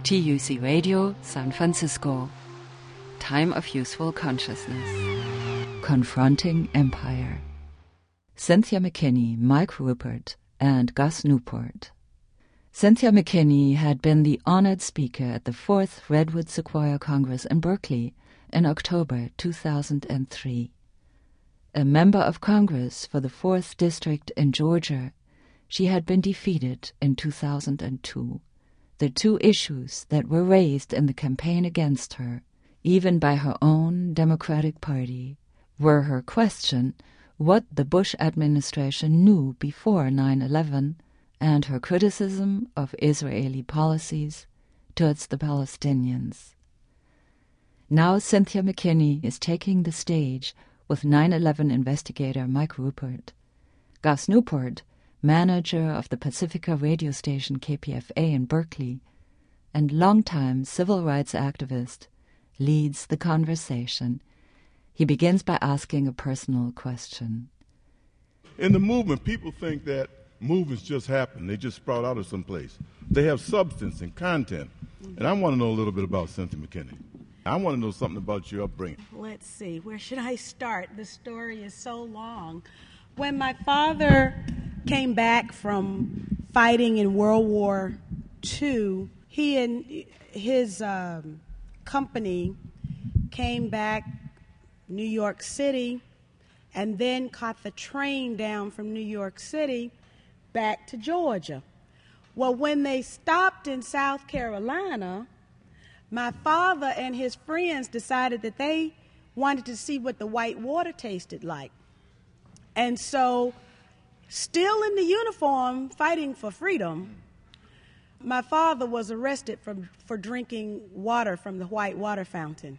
TUC Radio, San Francisco. Time of Useful Consciousness. Confronting Empire. Cynthia McKinney, Mike Ruppert, and Gus Newport. Cynthia McKinney had been the honored speaker at the 4th Redwood Sequoia Congress in Berkeley in October 2003. A member of Congress for the 4th District in Georgia, she had been defeated in 2002. The two issues that were raised in the campaign against her, even by her own Democratic Party, were her question what the Bush administration knew before 9/11 and her criticism of Israeli policies towards the Palestinians. Now Cynthia McKinney is taking the stage with 9/11 investigator Mike Ruppert. Gus Newport, manager of the Pacifica radio station KPFA in Berkeley, and longtime civil rights activist, leads the conversation. He begins by asking a personal question. In the movement, people think that movements just happen. They just sprout out of someplace. They have substance and content. And I want to know a little bit about Cynthia McKinney. I want to know something about your upbringing. Let's see. Where should I start? The story is so long. When my father came back from fighting in World War II, he and his company came back New York City and then caught the train down from New York City back to Georgia. Well, when they stopped in South Carolina, my father and his friends decided that they wanted to see what the white water tasted like. And so, still in the uniform, fighting for freedom, my father was arrested for drinking water from the white water fountain.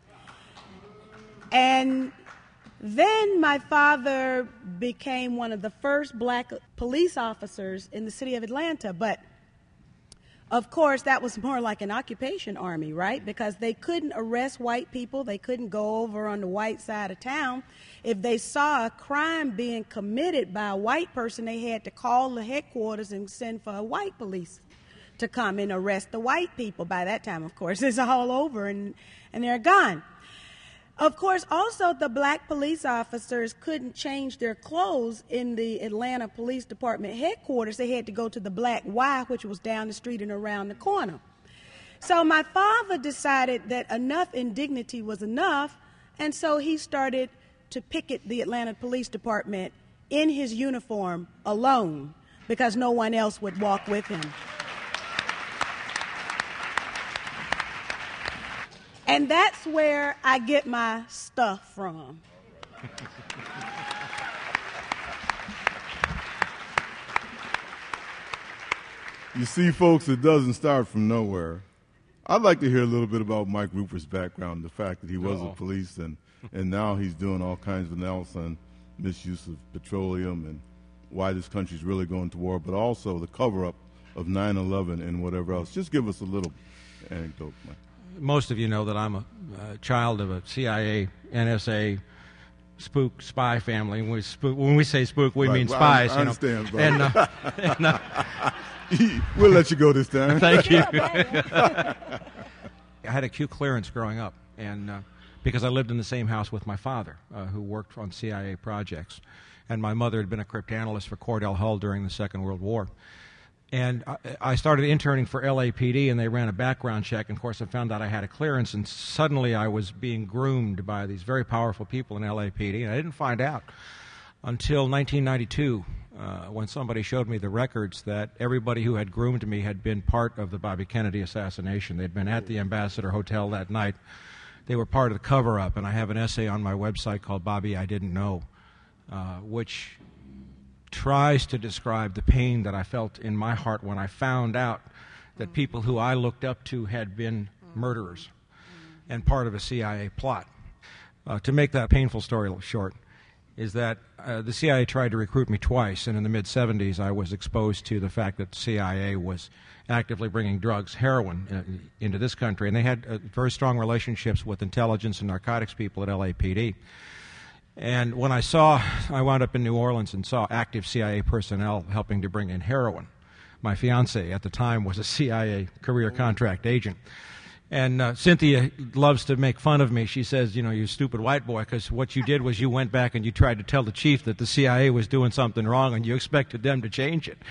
And then my father became one of the first black police officers in the city of Atlanta. But, of course, that was more like an occupation army, right? Because they couldn't arrest white people. They couldn't go over on the white side of town. If they saw a crime being committed by a white person, they had to call the headquarters and send for a white police to come and arrest the white people. By that time, of course, it's all over and they're gone. Of course, also the black police officers couldn't change their clothes in the Atlanta Police Department headquarters. They had to go to the Black Y, which was down the street and around the corner. So my father decided that enough indignity was enough, and so he started to picket the Atlanta Police Department in his uniform alone because no one else would walk with him. And that's where I get my stuff from. You see, folks, it doesn't start from nowhere. I'd like to hear a little bit about Mike Ruppert's background, the fact that he was a police and now he's doing all kinds of analysis on misuse of petroleum and why this country's really going to war, but also the cover-up of 9/11 and whatever else. Just give us a little anecdote, Mike. Most of you know that I'm a child of a CIA, NSA, spook, spy family. When we say spook, we mean spies. I understand, bro. And we'll let you go this time. Thank you. I had a Q clearance growing up, and because I lived in the same house with my father, who worked on CIA projects, and my mother had been a cryptanalyst for Cordell Hull during the Second World War. And I started interning for LAPD, and they ran a background check. And, of course, I found out I had a clearance, and suddenly I was being groomed by these very powerful people in LAPD. And I didn't find out until 1992 when somebody showed me the records that everybody who had groomed me had been part of the Bobby Kennedy assassination. They'd been at the Ambassador Hotel that night. They were part of the cover-up. And I have an essay on my website called Bobby I Didn't Know, which tries to describe the pain that I felt in my heart when I found out that people who I looked up to had been murderers and part of a CIA plot. To make that painful story short, is that the CIA tried to recruit me twice, and in the mid-'70s I was exposed to the fact that the CIA was actively bringing drugs, heroin, into this country, and they had very strong relationships with intelligence and narcotics people at LAPD. And when I wound up in New Orleans and saw active CIA personnel helping to bring in heroin. My fiancée at the time was a CIA career contract agent. And Cynthia loves to make fun of me. She says, you stupid white boy, because what you did was you went back and you tried to tell the chief that the CIA was doing something wrong and you expected them to change it.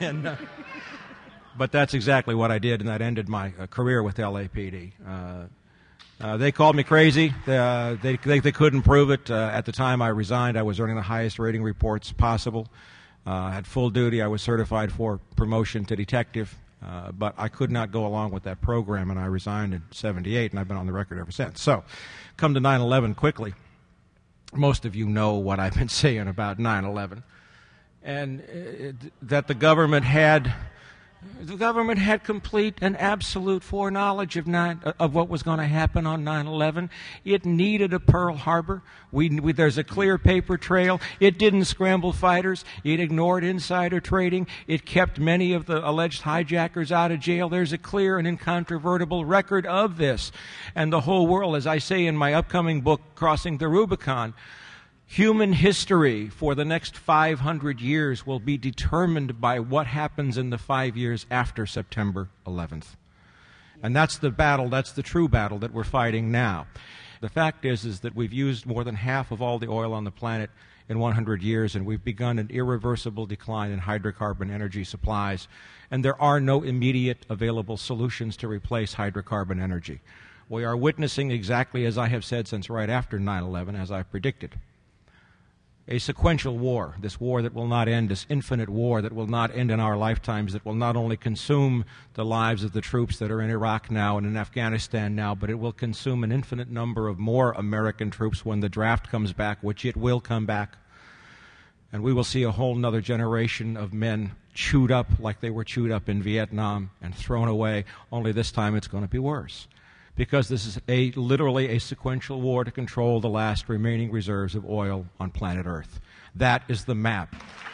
But that's exactly what I did, and that ended my career with LAPD. They called me crazy. They couldn't prove it. At the time I resigned, I was earning the highest rating reports possible. I had full duty. I was certified for promotion to detective. But I could not go along with that program, and I resigned in '78, and I've been on the record ever since. So, come to 9/11 quickly. Most of you know what I've been saying about 9/11, and that the government had complete and absolute foreknowledge of what was going to happen on 9/11. It needed a Pearl Harbor. There's a clear paper trail. It didn't scramble fighters. It ignored insider trading. It kept many of the alleged hijackers out of jail. There's a clear and incontrovertible record of this. And the whole world, as I say in my upcoming book, Crossing the Rubicon, human history for the next 500 years will be determined by what happens in the 5 years after September 11th. And that's the battle, that's the true battle that we're fighting now. The fact is that we've used more than half of all the oil on the planet in 100 years, and we've begun an irreversible decline in hydrocarbon energy supplies, and there are no immediate available solutions to replace hydrocarbon energy. We are witnessing exactly as I have said since right after 9/11, as I predicted. A sequential war, this war that will not end, this infinite war that will not end in our lifetimes, that will not only consume the lives of the troops that are in Iraq now and in Afghanistan now, but it will consume an infinite number of more American troops when the draft comes back, which it will come back. And we will see a whole nother generation of men chewed up like they were chewed up in Vietnam and thrown away, only this time it's going to be worse. Because this is literally a sequential war to control the last remaining reserves of oil on planet Earth. That is the map.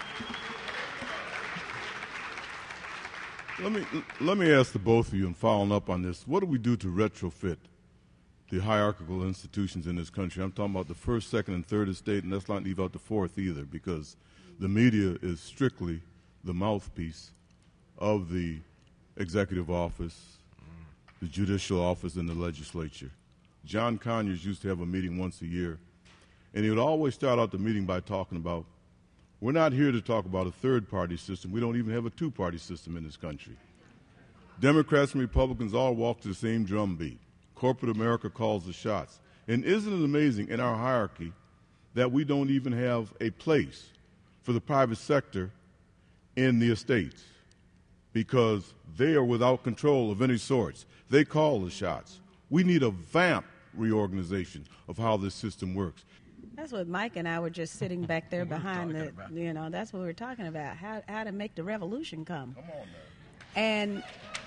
Let me ask the both of you, and following up on this, what do we do to retrofit the hierarchical institutions in this country? I'm talking about the first, second, and third estate, and let's not leave out the fourth either, because the media is strictly the mouthpiece of the executive office, the judicial office, and the legislature. John Conyers used to have a meeting once a year, and he would always start out the meeting by talking about, we're not here to talk about a third-party system. We don't even have a two-party system in this country. Democrats and Republicans all walk to the same drum beat. Corporate America calls the shots. And isn't it amazing in our hierarchy that we don't even have a place for the private sector in the estates, because they are without control of any sorts. They call the shots. We need a vamp reorganization of how this system works. That's what Mike and I were just sitting back there behind that's what we were talking about, how to make the revolution come. Come on now. And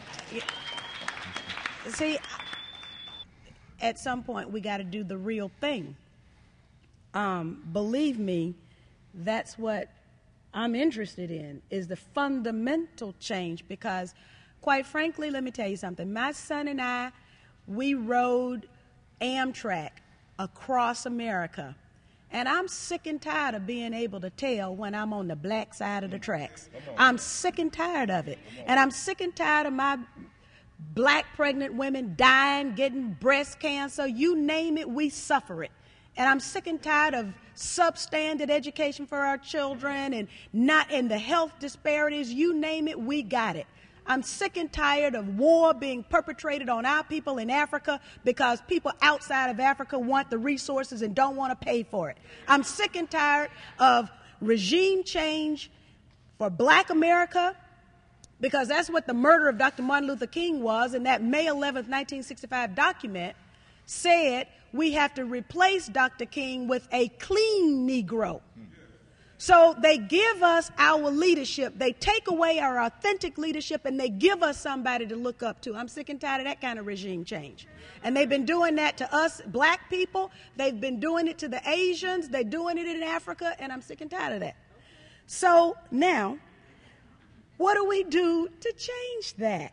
see, at some point we got to do the real thing. Believe me, that's what I'm interested in, is the fundamental change, because quite frankly, let me tell you something. My son and I, we rode Amtrak across America, and I'm sick and tired of being able to tell when I'm on the black side of the tracks. I'm sick and tired of it, and I'm sick and tired of my black pregnant women dying, getting breast cancer, you name it, we suffer it. And I'm sick and tired of substandard education for our children and not in the health disparities, you name it, we got it. I'm sick and tired of war being perpetrated on our people in Africa because people outside of Africa want the resources and don't want to pay for it. I'm sick and tired of regime change for black America, because that's what the murder of Dr. Martin Luther King was, and that May 11th, 1965 document said we have to replace Dr. King with a clean Negro. So they give us our leadership. They take away our authentic leadership, and they give us somebody to look up to. I'm sick and tired of that kind of regime change. And they've been doing that to us black people. They've been doing it to the Asians. They're doing it in Africa, and I'm sick and tired of that. So now, what do we do to change that?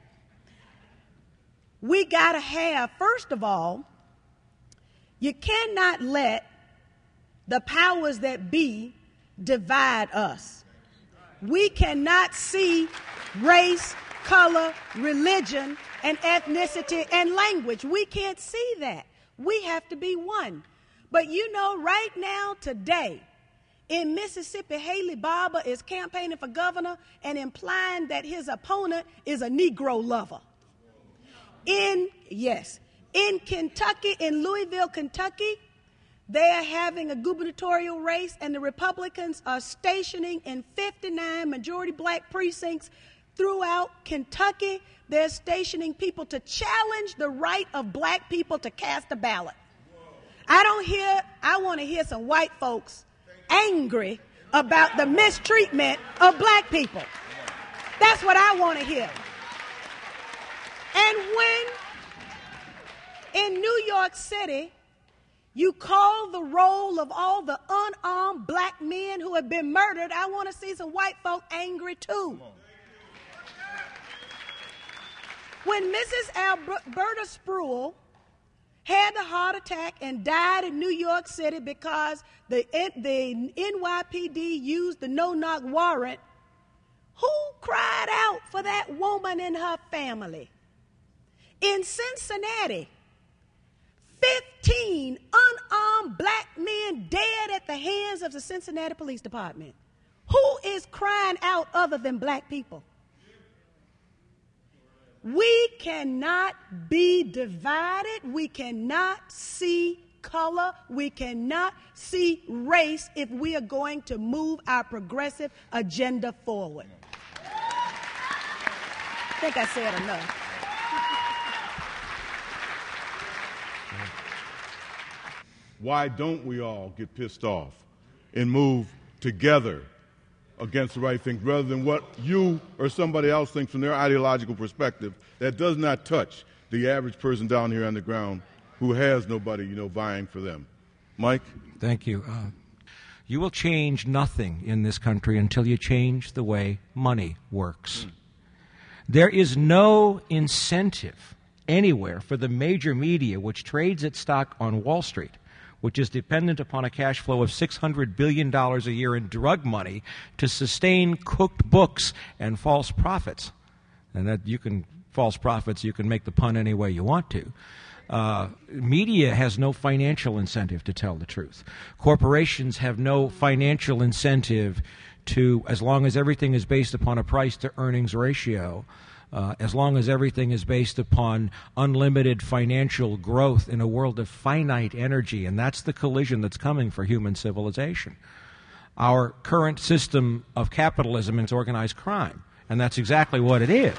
We got to have, first of all, you cannot let the powers that be divide us. We cannot see race, color, religion, and ethnicity and language. We can't see that. We have to be one. But you know, right now, today, in Mississippi, Haley Barbour is campaigning for governor and implying that his opponent is a Negro lover. In Kentucky, in Louisville, Kentucky, they are having a gubernatorial race, and the Republicans are stationing in 59 majority black precincts throughout Kentucky. They're stationing people to challenge the right of black people to cast a ballot. I want to hear some white folks angry about the mistreatment of black people. That's what I want to hear. And when in New York City, you call the roll of all the unarmed black men who have been murdered, I want to see some white folk angry too. When Mrs. Alberta Spruill had a heart attack and died in New York City because the NYPD used the no-knock warrant, who cried out for that woman and her family? In Cincinnati, 15 unarmed black men dead at the hands of the Cincinnati Police Department. Who is crying out other than black people? We cannot be divided. We cannot see color. We cannot see race if we are going to move our progressive agenda forward. I think I said enough. Why don't we all get pissed off and move together against the right things rather than what you or somebody else thinks from their ideological perspective that does not touch the average person down here on the ground who has nobody, vying for them? Mike? Thank you. You will change nothing in this country until you change the way money works. There is no incentive anywhere for the major media, which trades its stock on Wall Street, which is dependent upon a cash flow of $600 billion a year in drug money, to sustain cooked books and false prophets. And that false prophets, you can make the pun any way you want to. Media has no financial incentive to tell the truth. Corporations have no financial incentive to, as long as everything is based upon a price-to-earnings ratio, as long as everything is based upon unlimited financial growth in a world of finite energy, and that's the collision that's coming for human civilization. Our current system of capitalism is organized crime, and that's exactly what it is.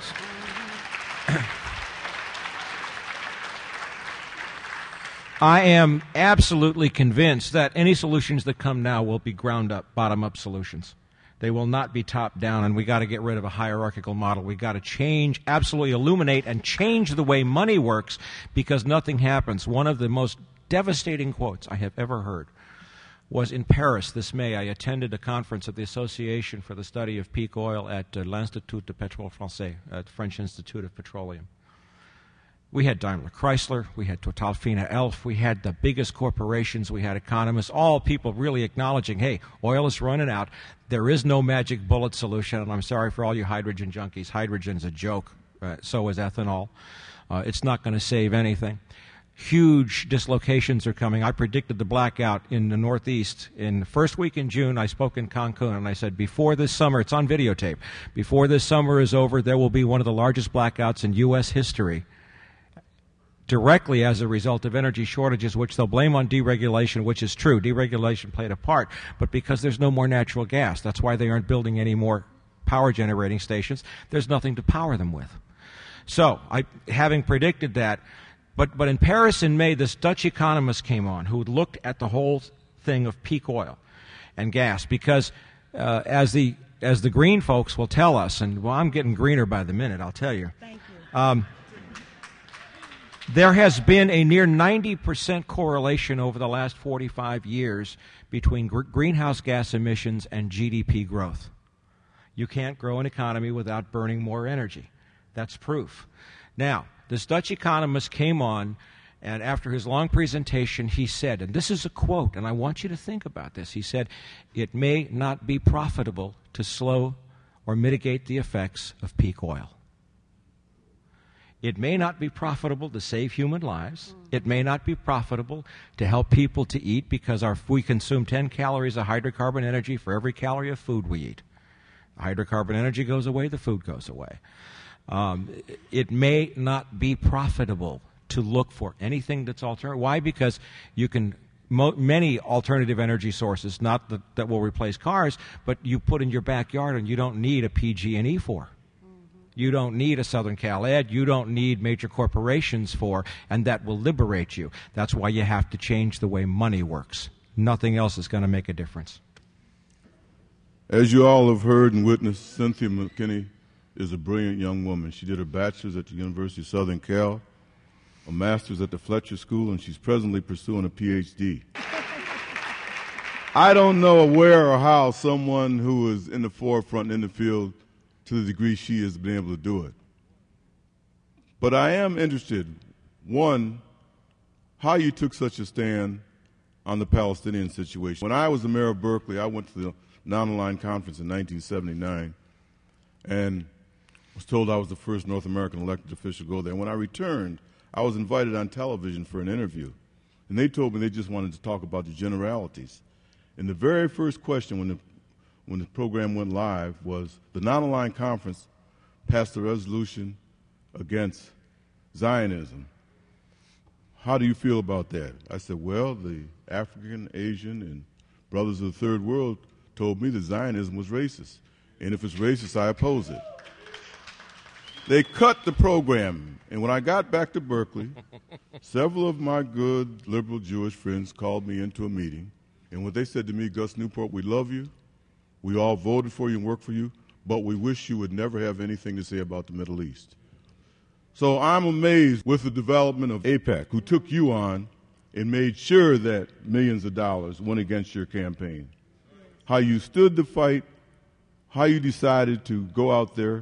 I am absolutely convinced that any solutions that come now will be ground-up, bottom-up solutions. They will not be top-down, and we got to get rid of a hierarchical model. We got to change, absolutely illuminate, and change the way money works, because nothing happens. One of the most devastating quotes I have ever heard was in Paris this May. I attended a conference at the Association for the Study of Peak Oil at l'Institut de Pétrole Français, at the French Institute of Petroleum. We had Daimler Chrysler, we had Total Fina Elf, we had the biggest corporations, we had economists, all people really acknowledging, hey, oil is running out. There is no magic bullet solution, and I'm sorry for all you hydrogen junkies. Hydrogen's a joke. So is ethanol. It's not going to save anything. Huge dislocations are coming. I predicted the blackout in the Northeast. In the first week in June, I spoke in Cancun, and I said, before this summer, it's on videotape, before this summer is over, there will be one of the largest blackouts in U.S. history, directly as a result of energy shortages, which they'll blame on deregulation, which is true. Deregulation played a part, but because there's no more natural gas. That's why they aren't building any more power generating stations. There's nothing to power them with. So, having predicted that, but in Paris in May, this Dutch economist came on who looked at the whole thing of peak oil and gas, because as the green folks will tell us, and well, I'm getting greener by the minute, I'll tell you. Thank you. There has been a near 90% correlation over the last 45 years between greenhouse gas emissions and GDP growth. You can't grow an economy without burning more energy. That's proof. Now, this Dutch economist came on, and after his long presentation, he said, and this is a quote, and I want you to think about this. He said, it may not be profitable to slow or mitigate the effects of peak oil. It may not be profitable to save human lives. It may not be profitable to help people to eat because we consume 10 calories of hydrocarbon energy for every calorie of food we eat. The hydrocarbon energy goes away, the food goes away. It may not be profitable to look for anything that's alternative. Why? Because you can many alternative energy sources, not that will replace cars, but you put in your backyard and you don't need a PG&E for. You don't need a Southern Cal Ed. You don't need major corporations for, and that will liberate you. That's why you have to change the way money works. Nothing else is going to make a difference. As you all have heard and witnessed, Cynthia McKinney is a brilliant young woman. She did her bachelor's at the University of Southern Cal, a master's at the Fletcher School, and she's presently pursuing a PhD. I don't know where or how someone who is in the forefront in the field to the degree she has been able to do it. But I am interested, one, how you took such a stand on the Palestinian situation. When I was the mayor of Berkeley, I went to the Non-Aligned Conference in 1979 and was told I was the first North American elected official to go there. When I returned, I was invited on television for an interview, and they told me they just wanted to talk about the generalities. And the very first question when the program went live was, the Non-Aligned Conference passed a resolution against Zionism. How do you feel about that? I said, well, the African, Asian, and brothers of the Third World told me that Zionism was racist. And if it's racist, I oppose it. They cut the program. And when I got back to Berkeley, several of my good liberal Jewish friends called me into a meeting. And what they said to me, Gus Newport, we love you. We all voted for you and worked for you, but we wish you would never have anything to say about the Middle East. So I'm amazed with the development of AIPAC, who took you on and made sure that millions of dollars went against your campaign. How you stood the fight, how you decided to go out there,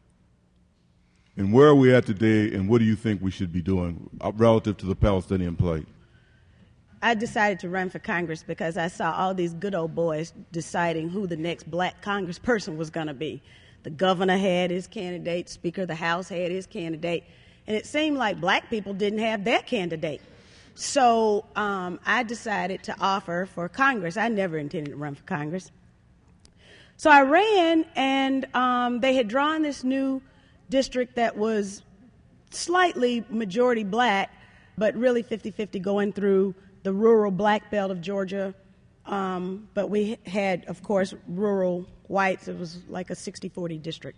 and where are we at today, and what do you think we should be doing relative to the Palestinian plight? I decided to run for Congress because I saw all these good old boys deciding who the next black congressperson was going to be. The governor had his candidate, Speaker of the House had his candidate, and it seemed like black people didn't have their candidate. So I decided to offer for Congress. I never intended to run for Congress. So I ran, and they had drawn this new district that was slightly majority black, but really 50-50 going through the rural black belt of Georgia. But we had, of course, rural whites. It was like a 60-40 district.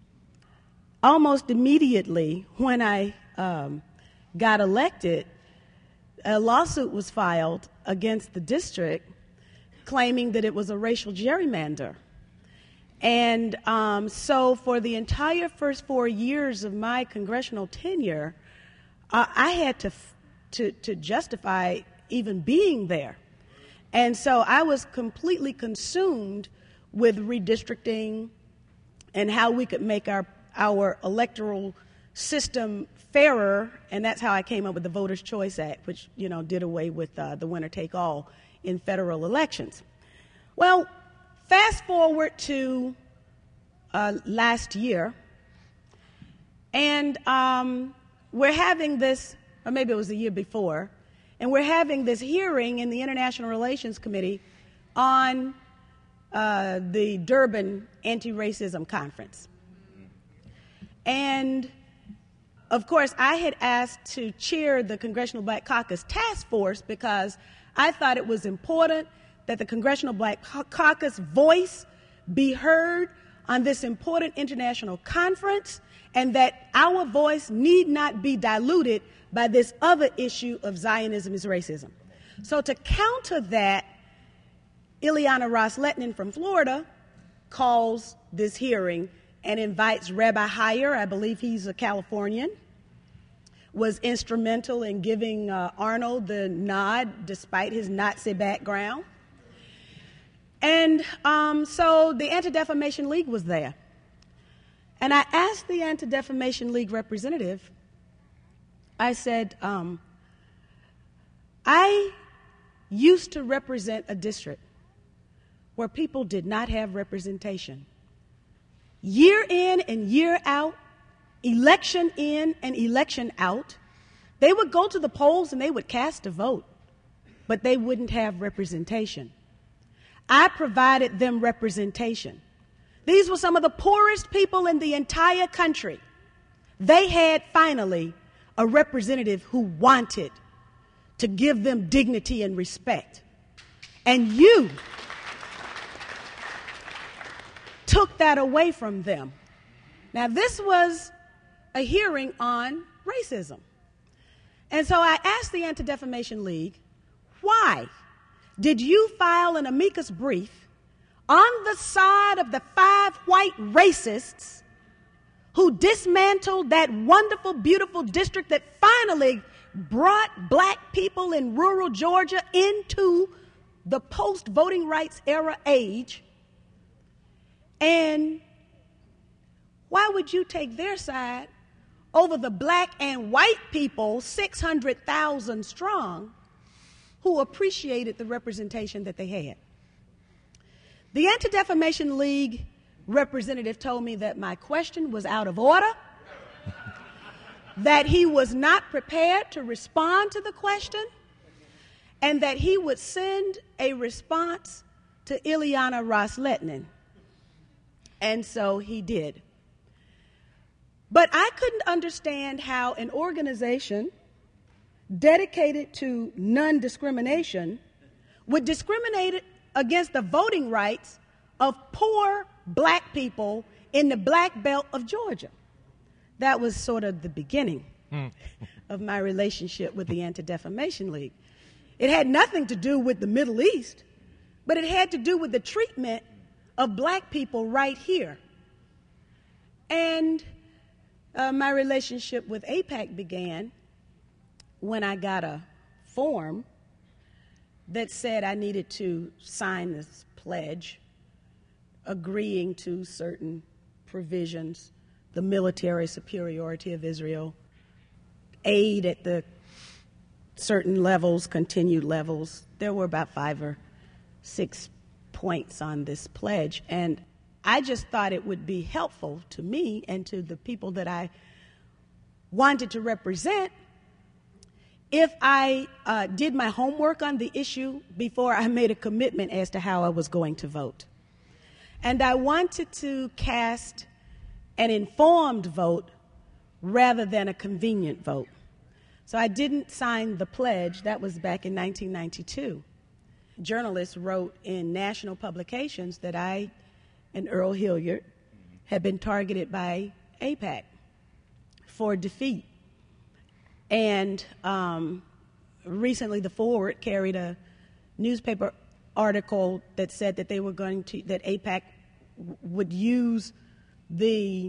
Almost immediately when I got elected, a lawsuit was filed against the district claiming that it was a racial gerrymander. And so for the entire first 4 years of my congressional tenure, I had to justify even being there. And so I was completely consumed with redistricting and how we could make our electoral system fairer, and that's how I came up with the Voters' Choice Act, which, did away with the winner-take-all in federal elections. Well, fast forward to last year, and we're having this, or maybe it was the year before, and we're having this hearing in the International Relations Committee on the Durban Anti-Racism Conference. And, of course, I had asked to chair the Congressional Black Caucus Task Force because I thought it was important that the Congressional Black Caucus voice be heard on this important international conference, and that our voice need not be diluted by this other issue of Zionism is racism. So to counter that, Ileana Ros-Lehtinen from Florida calls this hearing and invites Rabbi Heyer, I believe he's a Californian, was instrumental in giving Arnold the nod despite his Nazi background. And so the Anti-Defamation League was there. And I asked the Anti-Defamation League representative, I said, I used to represent a district where people did not have representation. year in and year out, election in and election out. They would go to the polls and they would cast a vote, but they wouldn't have representation. I provided them representation. These were some of the poorest people in the entire country. They had finally a representative who wanted to give them dignity and respect. And you took that away from them. Now, this was a hearing on racism. And so I asked the Anti-Defamation League, why did you file an amicus brief on the side of the 5 white racists who dismantled that wonderful, beautiful district that finally brought black people in rural Georgia into the post-voting rights era age? And why would you take their side over the black and white people, 600,000 strong, who appreciated the representation that they had? The Anti-Defamation League representative told me that my question was out of order, that he was not prepared to respond to the question, and that he would send a response to Ileana Ros-Lehtinen. And so he did. But I couldn't understand how an organization dedicated to non-discrimination would discriminate against the voting rights of poor black people in the black belt of Georgia. That was sort of the beginning of my relationship with the Anti-Defamation League. It had nothing to do with the Middle East, but it had to do with the treatment of black people right here. And my relationship with AIPAC began when I got a form that said I needed to sign this pledge agreeing to certain provisions, the military superiority of Israel, aid at the certain levels, continued levels. There were about 5 or 6 points on this pledge, and I just thought it would be helpful to me and to the people that I wanted to represent if I did my homework on the issue before I made a commitment as to how I was going to vote. And I wanted to cast an informed vote rather than a convenient vote. So I didn't sign the pledge. That was back in 1992. Journalists wrote in national publications that I and Earl Hilliard had been targeted by AIPAC for defeat. And recently the Forward carried a newspaper article that said that they were going to, that AIPAC would use the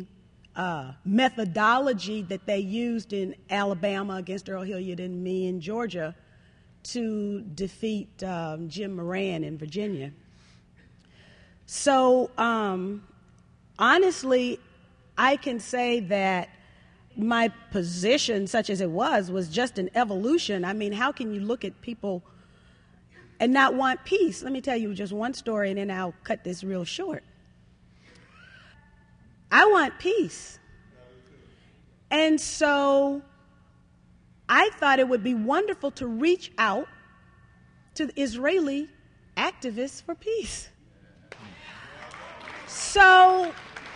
methodology that they used in Alabama against Earl Hilliard and me in Georgia to defeat Jim Moran in Virginia. So honestly, I can say that my position, such as it was just an evolution. I mean, how can you look at people and not want peace? Let me tell you just one story, and then I'll cut this real short. I want peace. And so I thought it would be wonderful to reach out to the Israeli activists for peace. So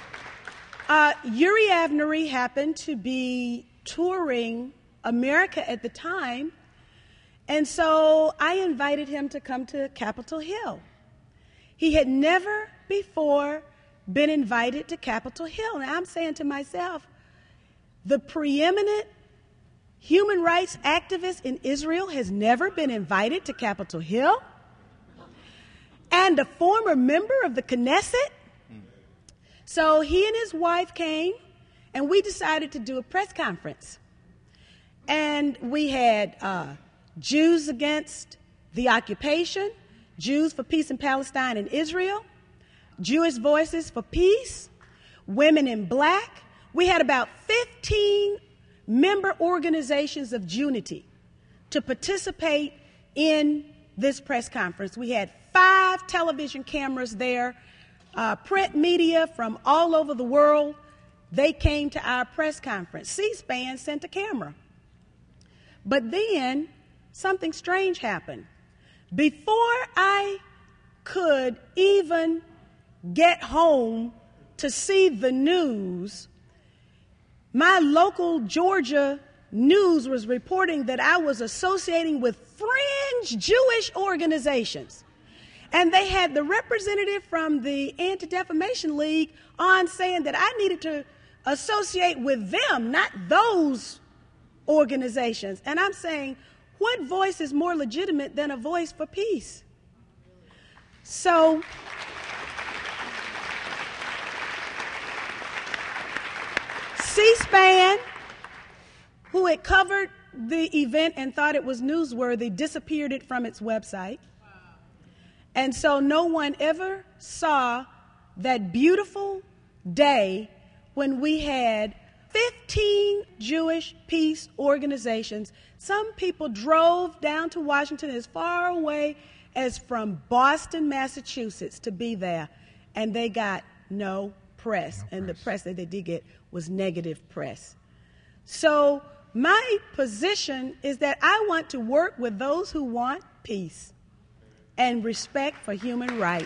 Uri Avnery happened to be touring America at the time, and so I invited him to come to Capitol Hill. He had never before been invited to Capitol Hill. And I'm saying to myself, the preeminent human rights activist in Israel has never been invited to Capitol Hill, and a former member of the Knesset. So he and his wife came, and we decided to do a press conference. And we had Jews against the occupation, Jews for peace in Palestine and Israel, Jewish Voices for Peace, Women in Black. We had about 15 member organizations of Junity to participate in this press conference. We had 5 television cameras there print media from all over the world. They came to our press conference. C-SPAN sent a camera. But then something strange happened. Before I could even get home to see the news, my local Georgia news was reporting that I was associating with fringe Jewish organizations. And they had the representative from the Anti-Defamation League on saying that I needed to associate with them, not those organizations. And I'm saying, what voice is more legitimate than a voice for peace? So C-SPAN, who had covered the event and thought it was newsworthy, disappeared it from its website. And so no one ever saw that beautiful day when we had 15 Jewish peace organizations. Some people drove down to Washington as far away as from Boston, Massachusetts to be there, and they got no press. And the press that they did get was negative press. So my position is that I want to work with those who want peace and respect for human rights.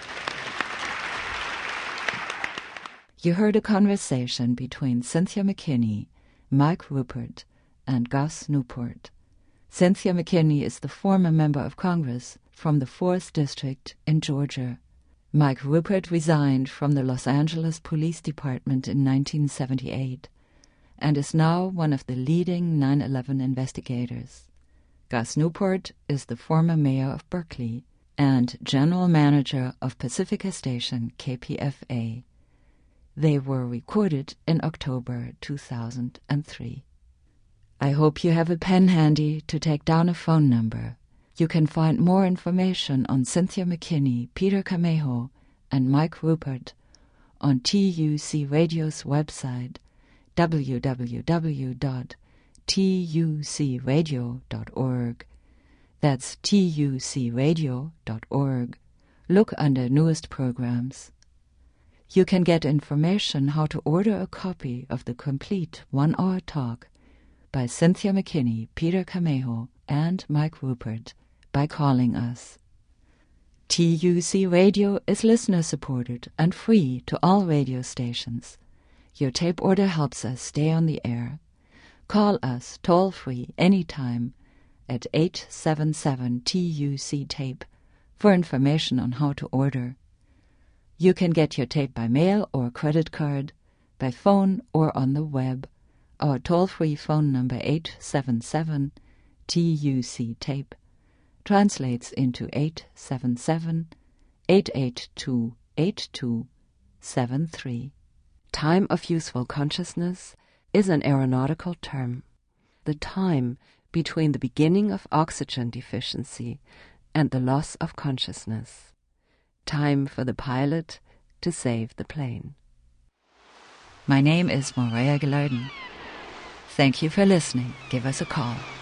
You heard a conversation between Cynthia McKinney, Mike Ruppert, and Gus Newport. Cynthia McKinney is the former member of Congress from the 4th District in Georgia. Mike Ruppert resigned from the Los Angeles Police Department in 1978 and is now one of the leading 9/11 investigators. Gus Newport is the former mayor of Berkeley and general manager of Pacifica Station KPFA. They were recorded in October 2003. I hope you have a pen handy to take down a phone number. You can find more information on Cynthia McKinney, Peter Camejo, and Mike Ruppert on TUC Radio's website, www.tucradio.org. That's tucradio.org. Look under newest programs. You can get information how to order a copy of the complete 1-hour talk by Cynthia McKinney, Peter Camejo, and Mike Ruppert by calling us. TUC Radio is listener-supported and free to all radio stations. Your tape order helps us stay on the air. Call us toll-free anytime at 877-TUC-TAPE for information on how to order. You can get your tape by mail or credit card, by phone or on the web. Our toll-free phone number 877-TUC-TAPE translates into 877-882-8273. Time of useful consciousness is an aeronautical term. The time between the beginning of oxygen deficiency and the loss of consciousness. Time for the pilot to save the plane. My name is Morea Gilardin. Thank you for listening. Give us a call.